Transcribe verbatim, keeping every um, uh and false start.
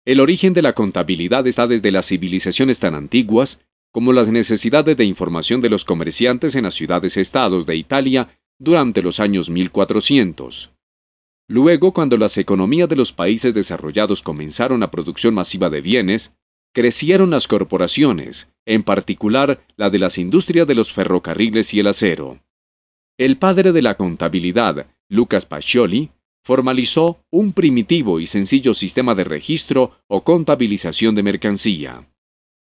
El origen de la contabilidad está desde las civilizaciones tan antiguas como las necesidades de información de los comerciantes en las ciudades-estados de Italia durante los años mil cuatrocientos. Luego, cuando las economías de los países desarrollados comenzaron la producción masiva de bienes, crecieron las corporaciones, en particular la de las industrias de los ferrocarriles y el acero. El padre de la contabilidad, Lucas Pacioli, formalizó un primitivo y sencillo sistema de registro o contabilización de mercancía.